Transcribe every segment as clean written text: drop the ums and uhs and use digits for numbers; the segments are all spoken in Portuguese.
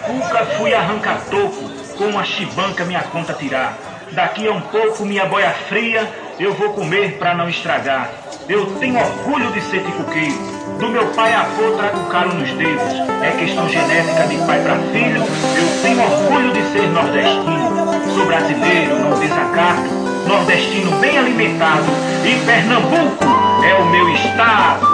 cuca fui arrancar toco, com uma chibanca minha conta tirar. Daqui a um pouco minha boia fria eu vou comer pra não estragar. Eu tenho orgulho de ser ticuqueiro, do meu pai avô trago calo nos dedos. É questão genética de pai pra filho, eu tenho orgulho de ser nordestino. Sou brasileiro, não desacato, nordestino bem alimentado, e Pernambuco é o meu estado.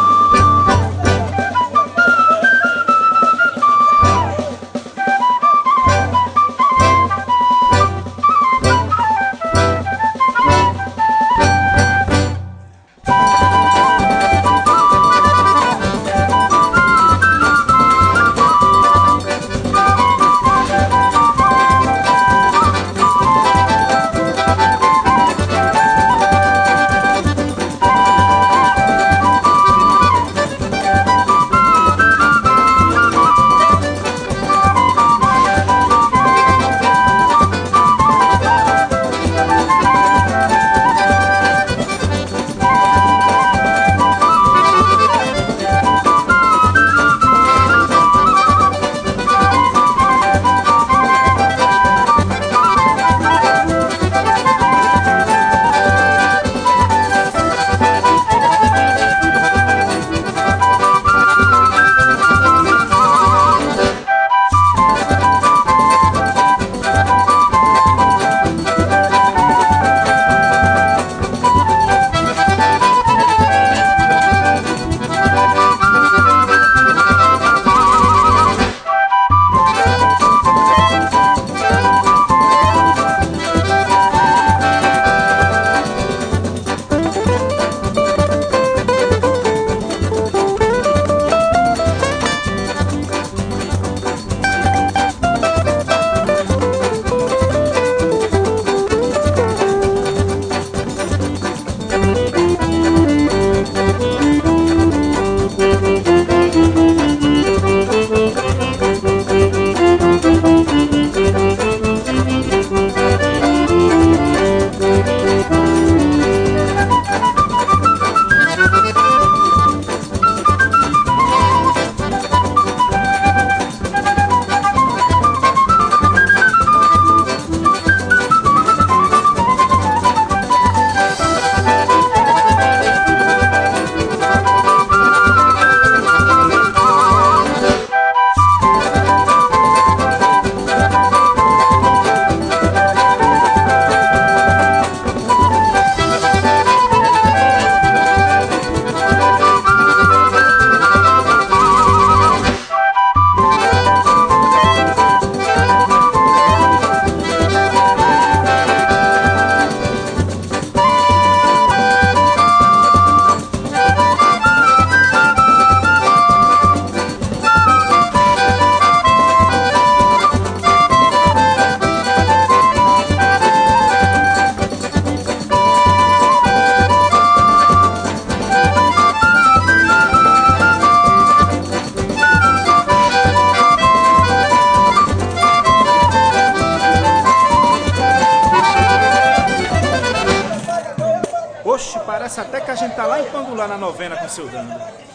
Oxe, parece até que a gente tá lá em Pangular na novena com o seu Dando.